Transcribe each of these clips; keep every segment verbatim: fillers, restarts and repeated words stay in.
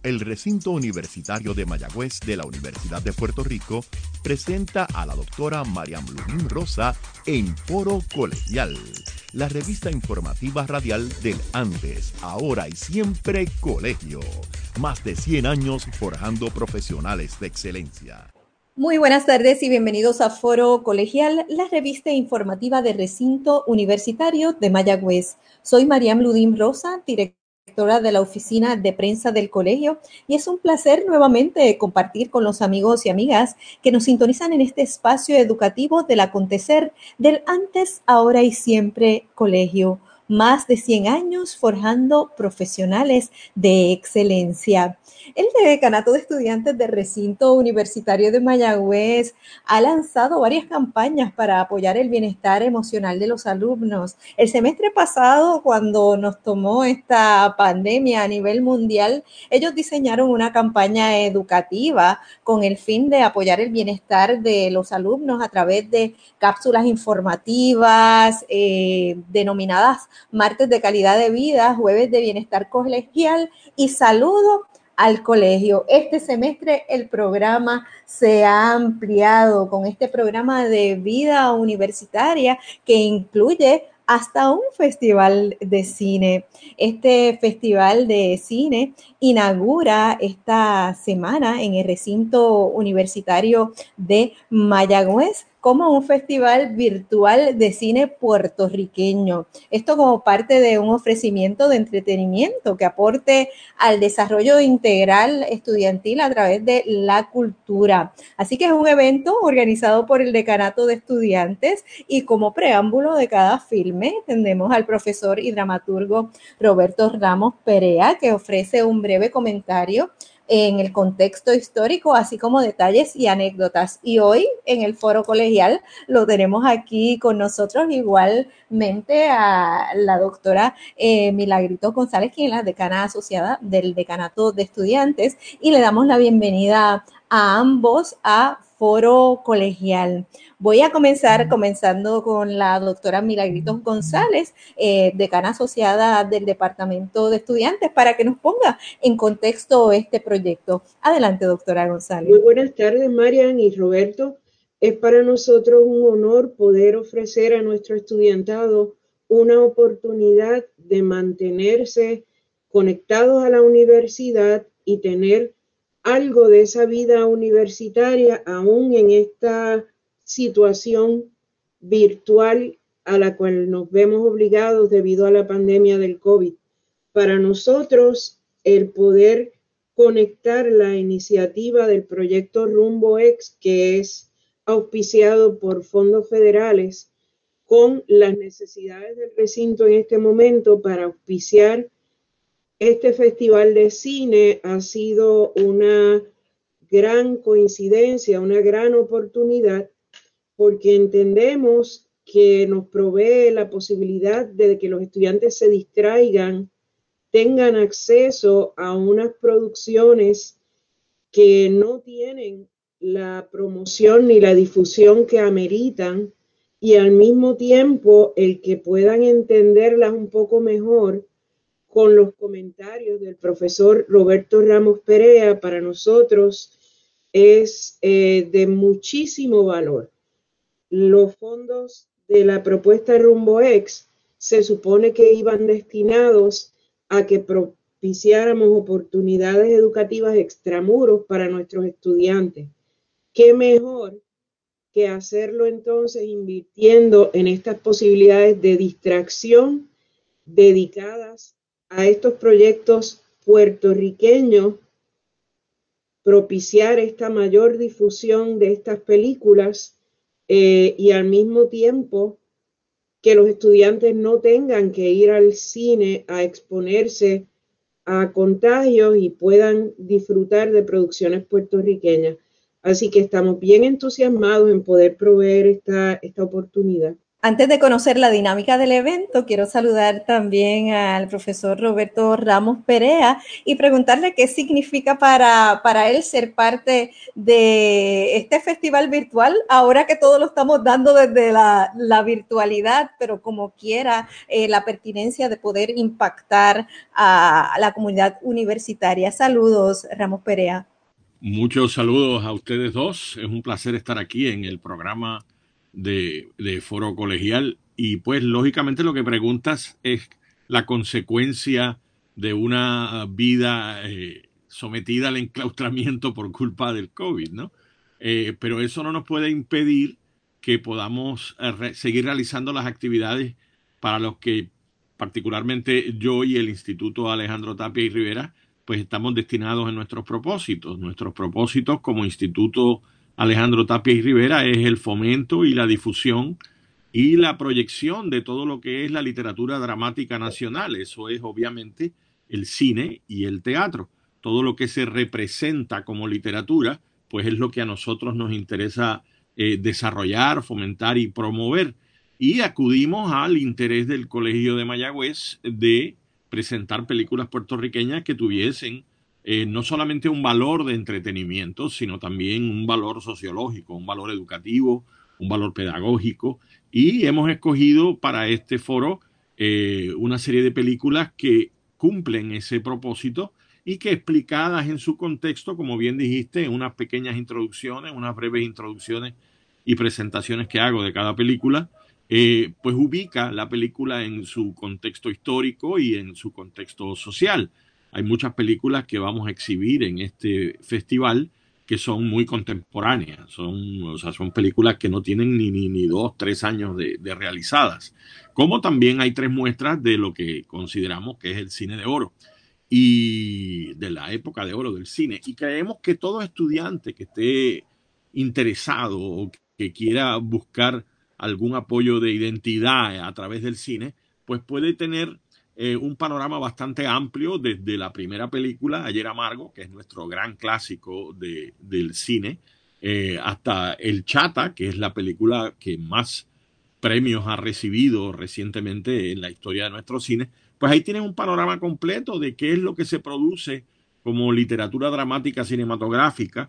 El recinto universitario de Mayagüez de la Universidad de Puerto Rico presenta a la doctora Mariam Ludín Rosa en Foro Colegial, la revista informativa radial del antes, ahora y siempre colegio. Más de cien años forjando profesionales de excelencia. Muy buenas tardes y bienvenidos a Foro Colegial, la revista informativa del recinto universitario de Mayagüez. Soy Mariam Ludín Rosa, directora de la oficina de prensa del colegio, y es un placer nuevamente compartir con los amigos y amigas que nos sintonizan en este espacio educativo del acontecer del antes, ahora y siempre colegio. Más de cien años forjando profesionales de excelencia. El Decanato de Estudiantes del Recinto Universitario de Mayagüez ha lanzado varias campañas para apoyar el bienestar emocional de los alumnos. El semestre pasado, cuando nos tomó esta pandemia a nivel mundial, ellos diseñaron una campaña educativa con el fin de apoyar el bienestar de los alumnos a través de cápsulas informativas eh, denominadas martes de calidad de vida, jueves de bienestar colegial y saludo al colegio. Este semestre el programa se ha ampliado con este programa de vida universitaria que incluye hasta un festival de cine. Este festival de cine inaugura esta semana en el recinto universitario de Mayagüez como un festival virtual de cine puertorriqueño. Esto como parte de un ofrecimiento de entretenimiento que aporte al desarrollo integral estudiantil a través de la cultura. Así que es un evento organizado por el Decanato de Estudiantes y como preámbulo de cada filme tendremos al profesor y dramaturgo Roberto Ramos Perea, que ofrece un breve comentario en el contexto histórico, así como detalles y anécdotas. Y hoy en el Foro Colegial lo tenemos aquí con nosotros igualmente a la doctora eh, Milagritos González, quien es la decana asociada del Decanato de Estudiantes, y le damos la bienvenida a ambos a Foro Colegial. Voy a comenzar comenzando con la doctora Milagritos González, eh, decana asociada del Departamento de Estudiantes, para que nos ponga en contexto este proyecto. Adelante, doctora González. Muy buenas tardes, Marian y Roberto. Es para nosotros un honor poder ofrecer a nuestro estudiantado una oportunidad de mantenerse conectados a la universidad y tener algo de esa vida universitaria aún en esta situación virtual a la cual nos vemos obligados debido a la pandemia del COVID. Para nosotros, el poder conectar la iniciativa del proyecto Rumbo X, que es auspiciado por fondos federales, con las necesidades del recinto en este momento para auspiciar este festival de cine, ha sido una gran coincidencia, una gran oportunidad, porque entendemos que nos provee la posibilidad de que los estudiantes se distraigan, tengan acceso a unas producciones que no tienen la promoción ni la difusión que ameritan, y al mismo tiempo el que puedan entenderlas un poco mejor con los comentarios del profesor Roberto Ramos Perea. Para nosotros es eh, de muchísimo valor. Los fondos de la propuesta Rumbo X se supone que iban destinados a que propiciáramos oportunidades educativas extramuros para nuestros estudiantes. ¿Qué mejor que hacerlo entonces invirtiendo en estas posibilidades de distracción dedicadas a estos proyectos puertorriqueños, propiciar esta mayor difusión de estas películas eh, y al mismo tiempo que los estudiantes no tengan que ir al cine a exponerse a contagios y puedan disfrutar de producciones puertorriqueñas. Así que estamos bien entusiasmados en poder proveer esta, esta oportunidad. Antes de conocer la dinámica del evento, quiero saludar también al profesor Roberto Ramos Perea y preguntarle qué significa para, para él ser parte de este festival virtual, ahora que todo lo estamos dando desde la, la virtualidad, pero como quiera, eh, la pertinencia de poder impactar a, a la comunidad universitaria. Saludos, Ramos Perea. Muchos saludos a ustedes dos. Es un placer estar aquí en el programa de, de Foro Colegial. Y pues lógicamente lo que preguntas es la consecuencia de una vida eh, sometida al enclaustramiento por culpa del COVID, ¿no? Eh, pero eso no nos puede impedir que podamos eh, re seguir realizando las actividades para los que particularmente yo y el Instituto Alejandro Tapia y Rivera pues estamos destinados en nuestros propósitos. Nuestros propósitos como Instituto Alejandro Tapia y Rivera es el fomento y la difusión y la proyección de todo lo que es la literatura dramática nacional. Eso es obviamente el cine y el teatro. Todo lo que se representa como literatura, pues es lo que a nosotros nos interesa eh, desarrollar, fomentar y promover. Y acudimos al interés del Colegio de Mayagüez de presentar películas puertorriqueñas que tuviesen eh, no solamente un valor de entretenimiento, sino también un valor sociológico, un valor educativo, un valor pedagógico. Y hemos escogido para este foro eh, una serie de películas que cumplen ese propósito y que explicadas en su contexto, como bien dijiste, en unas pequeñas introducciones, unas breves introducciones y presentaciones que hago de cada película, Eh, pues ubica la película en su contexto histórico y en su contexto social. Hay muchas películas que vamos a exhibir en este festival que son muy contemporáneas, son, o sea, son películas que no tienen ni, ni, ni dos, tres años de, de realizadas. Como también hay tres muestras de lo que consideramos que es el cine de oro y de la época de oro del cine. Y creemos que todo estudiante que esté interesado o que quiera buscar algún apoyo de identidad a través del cine, pues puede tener eh, un panorama bastante amplio desde la primera película, Ayer Amargo, que es nuestro gran clásico de, del cine, eh, hasta El Chata, que es la película que más premios ha recibido recientemente en la historia de nuestro cine. Pues ahí tienes un panorama completo de qué es lo que se produce como literatura dramática cinematográfica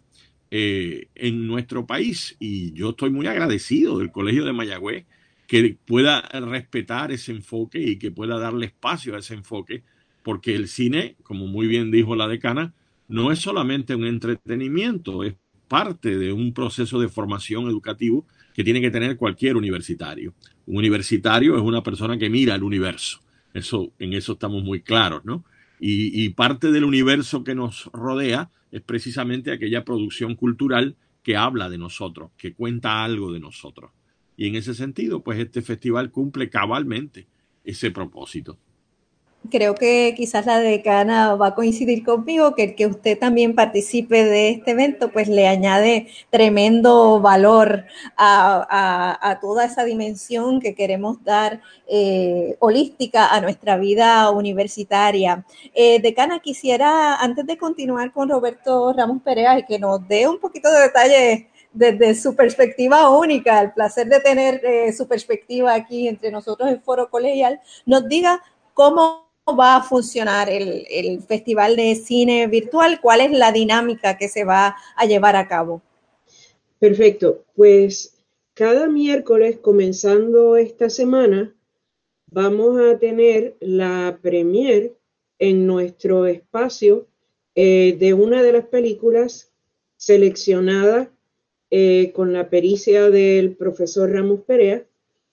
Eh, en nuestro país, y yo estoy muy agradecido del Colegio de Mayagüez que pueda respetar ese enfoque y que pueda darle espacio a ese enfoque, porque el cine, como muy bien dijo la decana, no es solamente un entretenimiento, es parte de un proceso de formación educativo que tiene que tener cualquier universitario. Un universitario es una persona que mira el universo, eso, en eso estamos muy claros, ¿no? Y, y parte del universo que nos rodea es precisamente aquella producción cultural que habla de nosotros, que cuenta algo de nosotros. Y en ese sentido, pues este festival cumple cabalmente ese propósito. Creo que quizás la decana va a coincidir conmigo, que el que usted también participe de este evento, pues le añade tremendo valor a, a, a toda esa dimensión que queremos dar eh, holística a nuestra vida universitaria. Eh, decana, quisiera, antes de continuar con Roberto Ramos Perea, y que nos dé un poquito de detalles desde su perspectiva única, el placer de tener eh, su perspectiva aquí entre nosotros en Foro Colegial, nos diga cómo va a funcionar el, el Festival de Cine Virtual, cuál es la dinámica que se va a llevar a cabo. Perfecto, pues cada miércoles comenzando esta semana vamos a tener la premiere en nuestro espacio eh, de una de las películas seleccionadas eh, con la pericia del profesor Ramos Perea.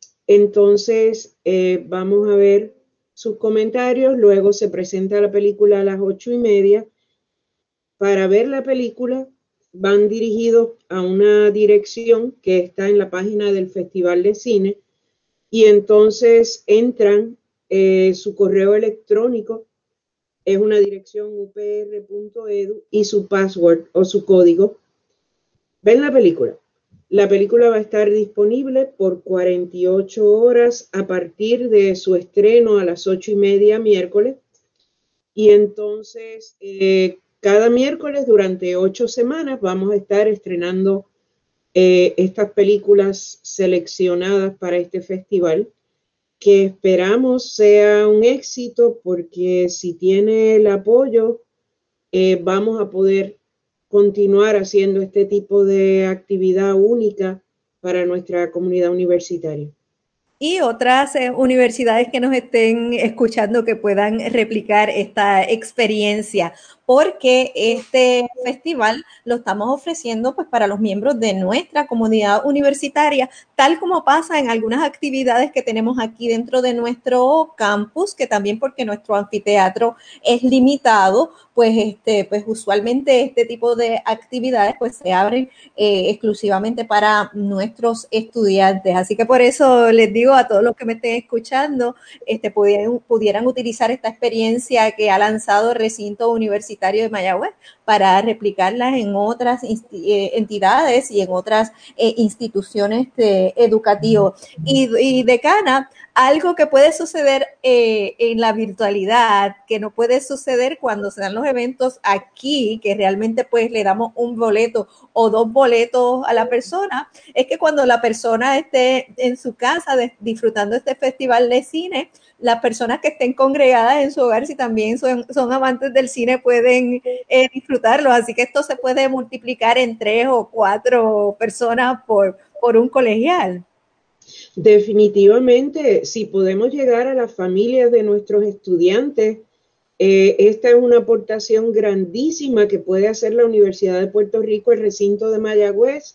Entonces eh, vamos a ver sus comentarios, luego se presenta la película a las ocho y media. Para ver la película van dirigidos a una dirección que está en la página del Festival de Cine y entonces entran eh, su correo electrónico, es una dirección u p r punto e d u y su password o su código. Ven la película. La película va a estar disponible por cuarenta y ocho horas a partir de su estreno a las ocho y media miércoles. Y entonces, eh, cada miércoles durante ocho semanas vamos a estar estrenando eh, estas películas seleccionadas para este festival, que esperamos sea un éxito porque si tiene el apoyo, eh, vamos a poder continuar haciendo este tipo de actividad única para nuestra comunidad universitaria. Y otras eh, universidades que nos estén escuchando que puedan replicar esta experiencia, porque este festival lo estamos ofreciendo pues para los miembros de nuestra comunidad universitaria, tal como pasa en algunas actividades que tenemos aquí dentro de nuestro campus, que también porque nuestro anfiteatro es limitado, pues este, pues usualmente este tipo de actividades pues se abren eh, exclusivamente para nuestros estudiantes. Así que por eso les digo a todos los que me estén escuchando, este, pudieran, pudieran utilizar esta experiencia que ha lanzado el recinto universitario de Mayagüez para replicarlas en otras eh, entidades y en otras eh, instituciones de, educativas. Y, y decana, algo que puede suceder eh, en la virtualidad, que no puede suceder cuando se dan los eventos aquí, que realmente pues le damos un boleto o dos boletos a la persona, es que cuando la persona esté en su casa de, disfrutando este festival de cine, las personas que estén congregadas en su hogar, si también son, son amantes del cine, pueden eh, disfrutarlo. Así que esto se puede multiplicar en tres o cuatro personas por, por un colegial. Definitivamente, si podemos llegar a las familias de nuestros estudiantes, eh, esta es una aportación grandísima que puede hacer la Universidad de Puerto Rico, el recinto de Mayagüez,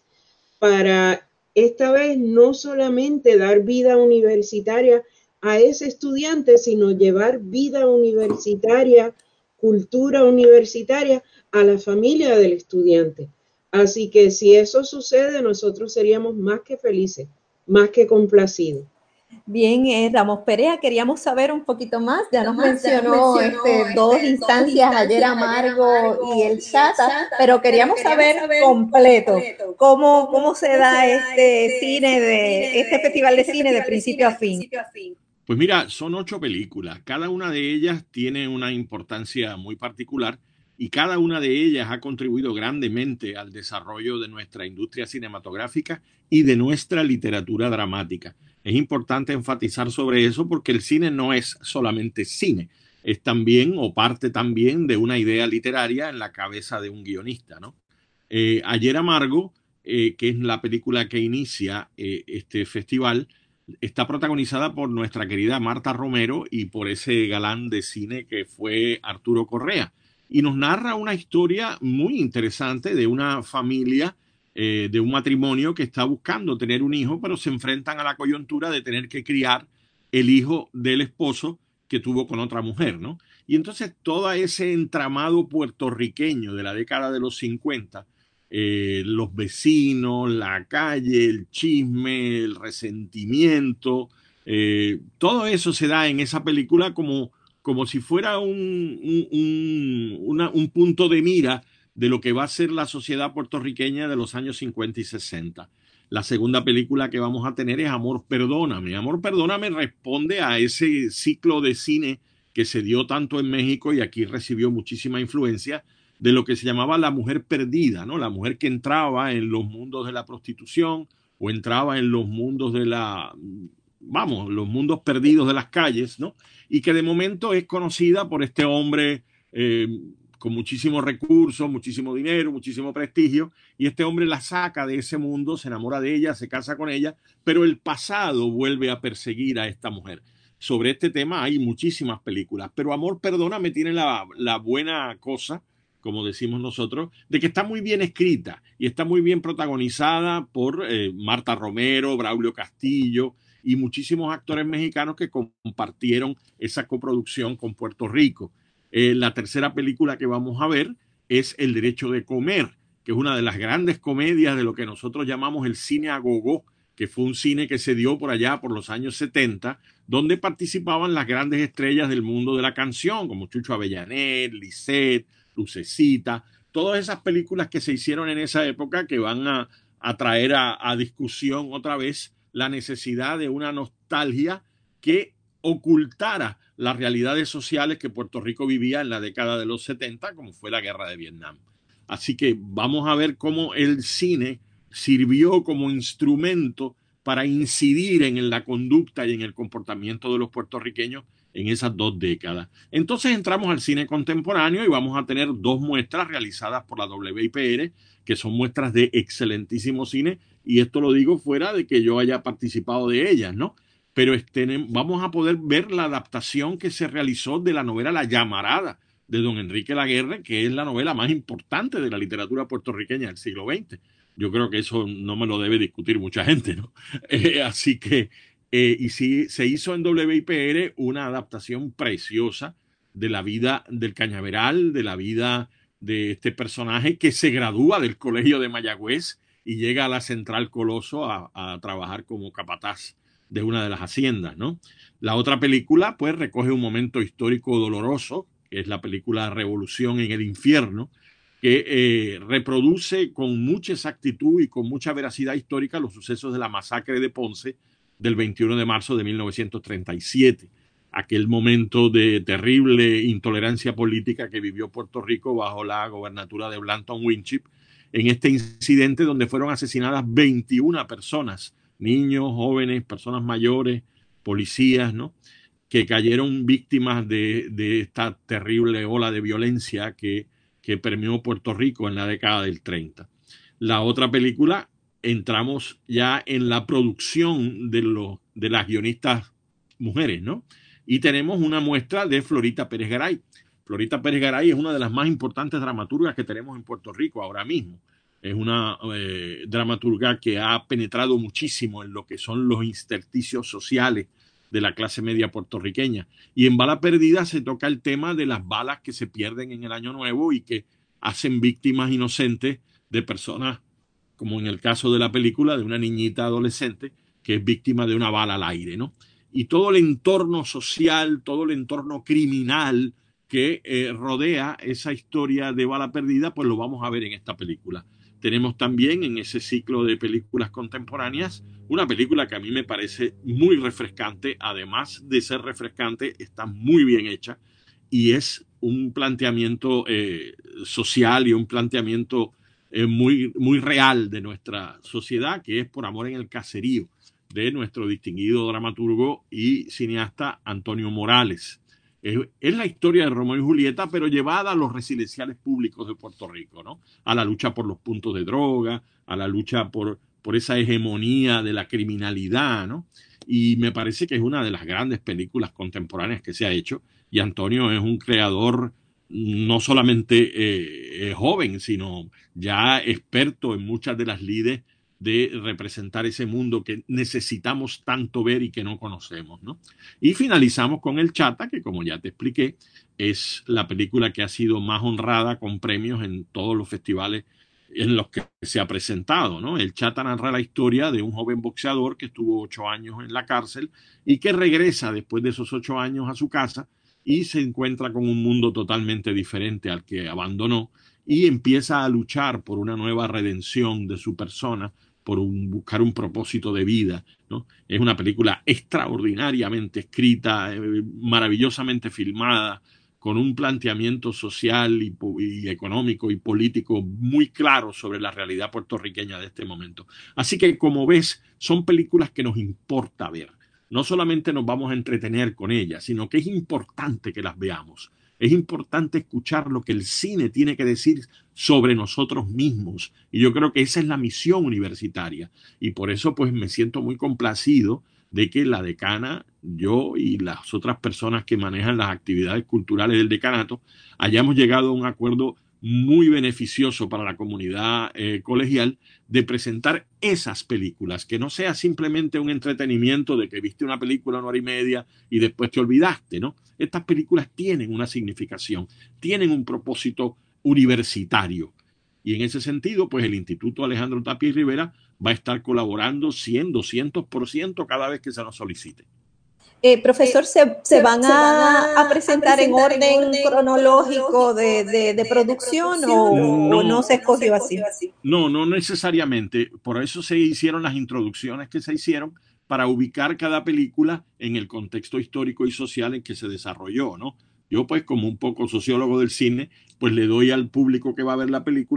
para esta vez no solamente dar vida universitaria a ese estudiante, sino llevar vida universitaria, cultura universitaria a la familia del estudiante. Así que si eso sucede, nosotros seríamos más que felices, más que complacidos. Bien, eh, Ramos Perea, queríamos saber un poquito más. Ya nos mencionó, ya nos mencionó este, dos este, instancias, instancias, ayer Amargo, Amargo y el Chata, pero queríamos, pero queríamos saber, saber completo, completo cómo, cómo, cómo se da se este, este cine de, de este festival de este cine de principio, de principio a fin. Pues mira, son ocho películas. Cada una de ellas tiene una importancia muy particular y cada una de ellas ha contribuido grandemente al desarrollo de nuestra industria cinematográfica y de nuestra literatura dramática. Es importante enfatizar sobre eso porque el cine no es solamente cine, es también o parte también de una idea literaria en la cabeza de un guionista, ¿no? Eh, Ayer Amargo, eh, que es la película que inicia eh, este festival, está protagonizada por nuestra querida Marta Romero y por ese galán de cine que fue Arturo Correa. Y nos narra una historia muy interesante de una familia, eh, de un matrimonio que está buscando tener un hijo, pero se enfrentan a la coyuntura de tener que criar el hijo del esposo que tuvo con otra mujer, ¿no? Y entonces todo ese entramado puertorriqueño de la década de los cincuenta, eh, los vecinos, la calle, el chisme, el resentimiento, eh, todo eso se da en esa película como, como si fuera un, un, un, una, un punto de mira de lo que va a ser la sociedad puertorriqueña de los años cincuenta y sesenta. La segunda película que vamos a tener es Amor, Perdóname. Amor, Perdóname responde a ese ciclo de cine que se dio tanto en México y aquí recibió muchísima influencia de lo que se llamaba la mujer perdida, ¿no? La mujer que entraba en los mundos de la prostitución o entraba en los mundos de la, vamos, los mundos perdidos de las calles, ¿no? Y que de momento es conocida por este hombre eh, con muchísimos recursos, muchísimo dinero, muchísimo prestigio, y este hombre la saca de ese mundo, se enamora de ella, se casa con ella, pero el pasado vuelve a perseguir a esta mujer. Sobre este tema hay muchísimas películas, pero Amor, Perdóname tiene la, la buena cosa, como decimos nosotros, de que está muy bien escrita y está muy bien protagonizada por eh, Marta Romero, Braulio Castillo y muchísimos actores mexicanos que compartieron esa coproducción con Puerto Rico. Eh, la tercera película que vamos a ver es El Derecho de Comer, que es una de las grandes comedias de lo que nosotros llamamos el cine a gogo, que fue un cine que se dio por allá por los años setenta, donde participaban las grandes estrellas del mundo de la canción, como Chucho Avellanet, Lisette, Lucecita, todas esas películas que se hicieron en esa época que van a, a traer a, a discusión otra vez la necesidad de una nostalgia que ocultara las realidades sociales que Puerto Rico vivía en la década de los setenta, como fue la guerra de Vietnam. Así que vamos a ver cómo el cine sirvió como instrumento para incidir en la conducta y en el comportamiento de los puertorriqueños en esas dos décadas. Entonces entramos al cine contemporáneo y vamos a tener dos muestras realizadas por la W I P R, que son muestras de excelentísimo cine, y esto lo digo fuera de que yo haya participado de ellas, ¿no? Pero este, vamos a poder ver la adaptación que se realizó de la novela La Llamarada, de don Enrique Laguerre, que es la novela más importante de la literatura puertorriqueña del siglo veinte. Yo creo que eso no me lo debe discutir mucha gente, ¿no? Eh, así que, eh, y sí, se hizo en W I P R una adaptación preciosa de la vida del Cañaveral, de la vida de este personaje que se gradúa del Colegio de Mayagüez y llega a la Central Coloso a, a trabajar como capataz de una de las haciendas, ¿no? La otra película, pues, recoge un momento histórico doloroso, que es la película Revolución en el Infierno, que eh, reproduce con mucha exactitud y con mucha veracidad histórica los sucesos de la masacre de Ponce del veintiuno de marzo de mil novecientos treinta y siete, aquel momento de terrible intolerancia política que vivió Puerto Rico bajo la gobernatura de Blanton Winship, en este incidente donde fueron asesinadas veintiuna personas, niños, jóvenes, personas mayores, policías, ¿no?, que cayeron víctimas de, de esta terrible ola de violencia que, que permeó Puerto Rico en la década del treinta. La otra película, entramos ya en la producción de, los, de las guionistas mujeres, ¿no? Y tenemos una muestra de Florita Pérez Garay. Florita Pérez Garay es una de las más importantes dramaturgas que tenemos en Puerto Rico ahora mismo. Es una eh, dramaturga que ha penetrado muchísimo en lo que son los intersticios sociales de la clase media puertorriqueña. Y en Bala Perdida se toca el tema de las balas que se pierden en el Año Nuevo y que hacen víctimas inocentes de personas, como en el caso de la película, de una niñita adolescente que es víctima de una bala al aire, ¿no? Y todo el entorno social, todo el entorno criminal que eh, rodea esa historia de Bala Perdida, pues lo vamos a ver en esta película. Tenemos también en ese ciclo de películas contemporáneas una película que a mí me parece muy refrescante, además de ser refrescante, está muy bien hecha y es un planteamiento eh, social y un planteamiento eh, muy, muy real de nuestra sociedad, que es Por amor en el caserío, de nuestro distinguido dramaturgo y cineasta Antonio Morales. Es la historia de Romeo y Julieta, pero llevada a los residenciales públicos de Puerto Rico, ¿no? A la lucha por los puntos de droga, a la lucha por, por esa hegemonía de la criminalidad, ¿no? Y me parece que es una de las grandes películas contemporáneas que se ha hecho. Y Antonio es un creador no solamente eh, joven, sino ya experto en muchas de las lides de representar ese mundo que necesitamos tanto ver y que no conocemos, ¿no? Y finalizamos con El Chata, que como ya te expliqué, es la película que ha sido más honrada con premios en todos los festivales en los que se ha presentado, ¿no? El Chata narra la historia de un joven boxeador que estuvo ocho años en la cárcel y que regresa después de esos ocho años a su casa y se encuentra con un mundo totalmente diferente al que abandonó y empieza a luchar por una nueva redención de su persona, por un, buscar un propósito de vida, ¿no? Es una película extraordinariamente escrita, eh, maravillosamente filmada, con un planteamiento social y, y económico y político muy claro sobre la realidad puertorriqueña de este momento. Así que, como ves, son películas que nos importa ver. No solamente nos vamos a entretener con ellas, sino que es importante que las veamos. Es importante escuchar lo que el cine tiene que decir sobre nosotros mismos. Y yo creo que esa es la misión universitaria. Y por eso pues me siento muy complacido de que la decana, yo y las otras personas que manejan las actividades culturales del decanato hayamos llegado a un acuerdo muy beneficioso para la comunidad eh, colegial de presentar esas películas, que no sea simplemente un entretenimiento de que viste una película una hora y media y después te olvidaste, ¿no? Estas películas tienen una significación, tienen un propósito universitario. Y en ese sentido, pues el Instituto Alejandro Tapia y Rivera va a estar colaborando cien, doscientos por ciento cada vez que se nos solicite. Eh, profesor, ¿se, se van a, a, presentar en orden, en orden cronológico de, de, de producción o no, no, o no se escogió así? No, no necesariamente. Por eso se hicieron las introducciones que se hicieron para ubicar cada película en el contexto histórico y social en que se desarrolló, ¿no? Yo, pues, como un poco sociólogo del cine, pues le doy al público que va a ver la película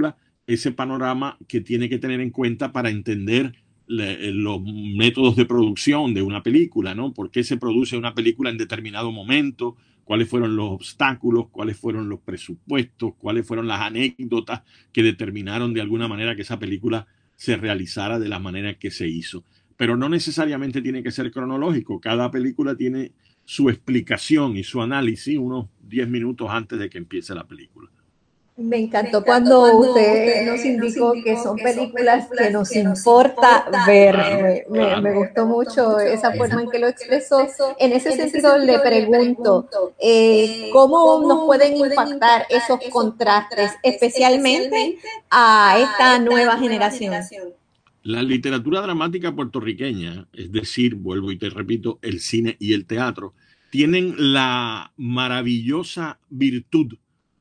ese panorama que tiene que tener en cuenta para entender le, los métodos de producción de una película, ¿no? ¿Por qué se produce una película en determinado momento? ¿Cuáles fueron los obstáculos? ¿Cuáles fueron los presupuestos? ¿Cuáles fueron las anécdotas que determinaron de alguna manera que esa película se realizara de la manera que se hizo? Pero no necesariamente tiene que ser cronológico. Cada película tiene su explicación y su análisis unos diez minutos antes de que empiece la película. Me encantó cuando usted nos indicó que son películas que nos importa ver. Me, me, me gustó mucho esa forma en que lo expresó. En ese sentido, le pregunto, eh, ¿cómo nos pueden impactar esos contrastes, especialmente a esta nueva generación? La literatura dramática puertorriqueña, es decir, vuelvo y te repito, el cine y el teatro, tienen la maravillosa virtud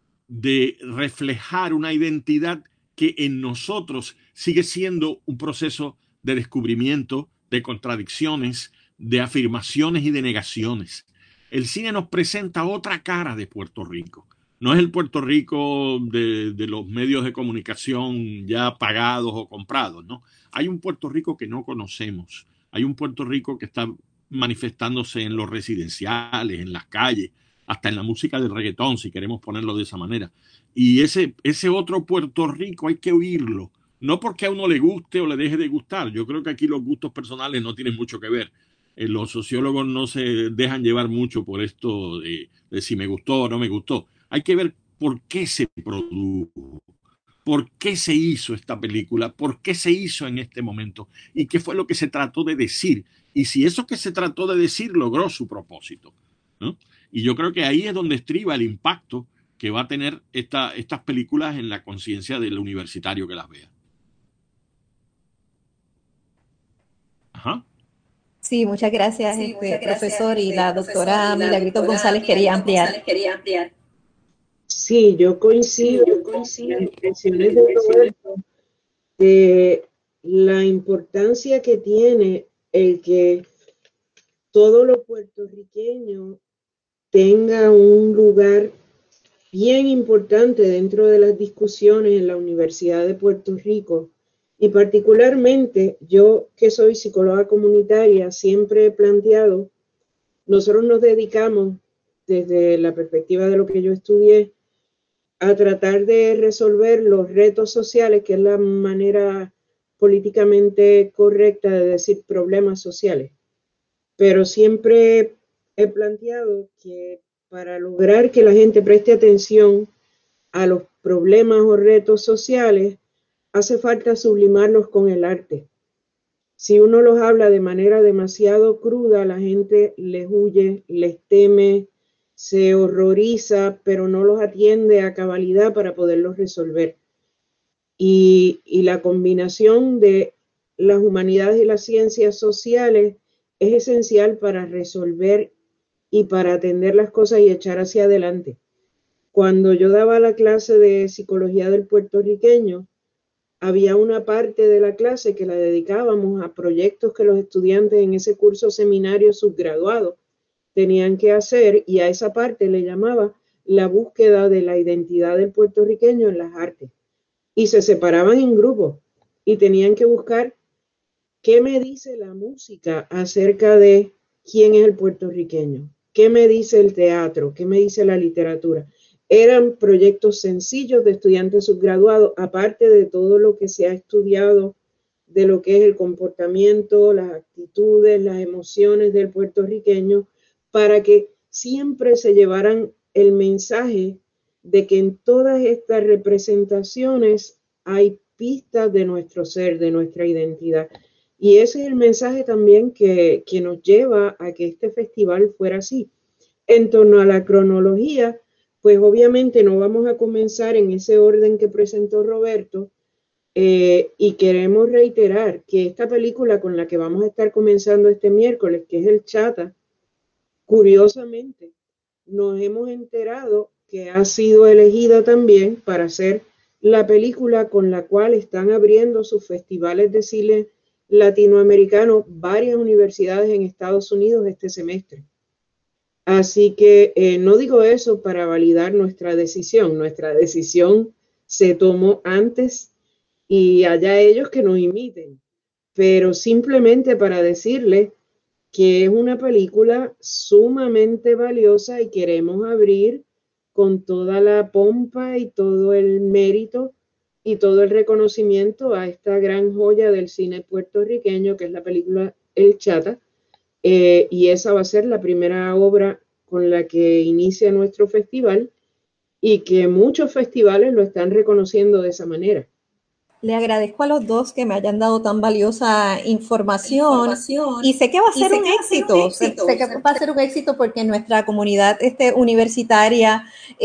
de reflejar una identidad que en nosotros sigue siendo un proceso de descubrimiento, de contradicciones, de afirmaciones y de negaciones. El cine nos presenta otra cara de Puerto Rico. No es el Puerto Rico de, de los medios de comunicación ya pagados o comprados, ¿no? Hay un Puerto Rico que no conocemos. Hay un Puerto Rico que está manifestándose en los residenciales, en las calles, hasta en la música del reggaetón, si queremos ponerlo de esa manera. Y ese, ese otro Puerto Rico hay que oírlo. No porque a uno le guste o le deje de gustar. Yo creo que aquí los gustos personales no tienen mucho que ver. Eh, los sociólogos no se dejan llevar mucho por esto de, de si me gustó o no me gustó. Hay que ver por qué se produjo, por qué se hizo esta película, por qué se hizo en este momento y qué fue lo que se trató de decir. Y si eso que se trató de decir logró su propósito, ¿no? Y yo creo que ahí es donde estriba el impacto que va a tener esta, estas películas en la conciencia del universitario que las vea. Ajá. Sí, muchas gracias, sí, este, muchas gracias profesor. Y la doctora Milagritos González quería ampliar. ampliar. Sí, yo coincido, sí, yo coincido en las expresiones de Roberto de la importancia que tiene el que todo lo puertorriqueño tenga un lugar bien importante dentro de las discusiones en la Universidad de Puerto Rico. Y particularmente yo, que soy psicóloga comunitaria, siempre he planteado, nosotros nos dedicamos desde la perspectiva de lo que yo estudié a tratar de resolver los retos sociales, que es la manera políticamente correcta de decir problemas sociales. Pero siempre he planteado que para lograr que la gente preste atención a los problemas o retos sociales, hace falta sublimarlos con el arte. Si uno los habla de manera demasiado cruda, la gente les huye, les teme, se horroriza, pero no los atiende a cabalidad para poderlos resolver. Y, y la combinación de las humanidades y las ciencias sociales es esencial para resolver y para atender las cosas y echar hacia adelante. Cuando yo daba la clase de psicología del puertorriqueño, había una parte de la clase que la dedicábamos a proyectos que los estudiantes en ese curso seminario subgraduado tenían que hacer, y a esa parte le llamaba la búsqueda de la identidad del puertorriqueño en las artes. Y se separaban en grupos y tenían que buscar qué me dice la música acerca de quién es el puertorriqueño, qué me dice el teatro, qué me dice la literatura. Eran proyectos sencillos de estudiantes subgraduados, aparte de todo lo que se ha estudiado de lo que es el comportamiento, las actitudes, las emociones del puertorriqueño, para que siempre se llevaran el mensaje de que en todas estas representaciones hay pistas de nuestro ser, de nuestra identidad. Y ese es el mensaje también que, que nos lleva a que este festival fuera así. En torno a la cronología, pues obviamente no vamos a comenzar en ese orden que presentó Roberto, eh, y queremos reiterar que esta película con la que vamos a estar comenzando este miércoles, que es El Chata, curiosamente nos hemos enterado que ha sido elegida también para ser la película con la cual están abriendo sus festivales de cine latinoamericano varias universidades en Estados Unidos este semestre. Así que eh, no digo eso para validar nuestra decisión. Nuestra decisión se tomó antes y allá ellos que nos imiten, pero simplemente para decirles que es una película sumamente valiosa y queremos abrir con toda la pompa y todo el mérito y todo el reconocimiento a esta gran joya del cine puertorriqueño que es la película El Chata, eh, y esa va a ser la primera obra con la que inicia nuestro festival y que muchos festivales lo están reconociendo de esa manera. Le agradezco a los dos que me hayan dado tan valiosa información, información y sé que va a ser, un éxito, sé, sé que va a ser un éxito porque nuestra comunidad este, universitaria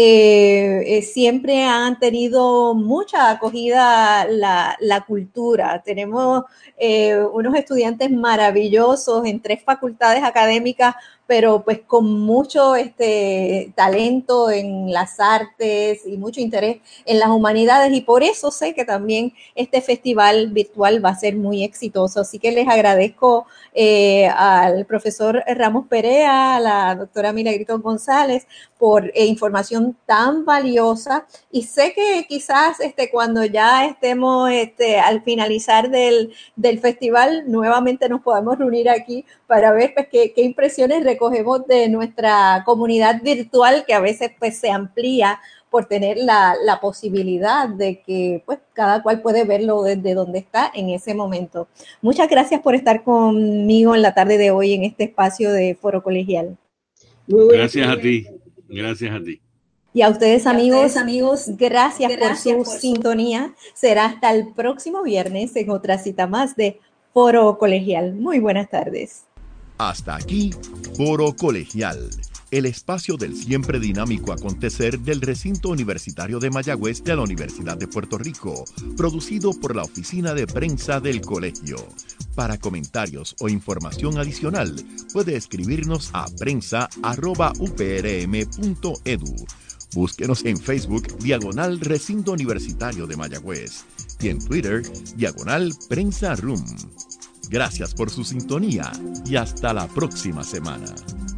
eh, eh, siempre han tenido mucha acogida la, la cultura. Tenemos eh, unos estudiantes maravillosos en tres facultades académicas, pero pues con mucho este, talento en las artes y mucho interés en las humanidades, y por eso sé que también este festival virtual va a ser muy exitoso. Así que les agradezco eh, al profesor Ramos Perea, a la doctora Milagrito González, por eh, información tan valiosa, y sé que quizás este, cuando ya estemos este, al finalizar del, del festival, nuevamente nos podamos reunir aquí para ver pues, qué, qué impresiones recogemos de nuestra comunidad virtual, que a veces pues, se amplía por tener la, la posibilidad de que pues cada cual puede verlo desde donde está en ese momento. Muchas gracias por estar conmigo en la tarde de hoy en este espacio de Foro Colegial. Muy gracias a ti, gracias a ti. Y a ustedes, amigos, a ustedes, amigos gracias, gracias por su por sintonía. Su... Será hasta el próximo viernes en otra cita más de Foro Colegial. Muy buenas tardes. Hasta aquí, Foro Colegial, el espacio del siempre dinámico acontecer del recinto universitario de Mayagüez de la Universidad de Puerto Rico, producido por la Oficina de Prensa del Colegio. Para comentarios o información adicional, puede escribirnos a prensa arroba u p r m punto e d u. Búsquenos en Facebook, diagonal Recinto Universitario de Mayagüez, y en Twitter, diagonal Prensa Room. Gracias por su sintonía y hasta la próxima semana.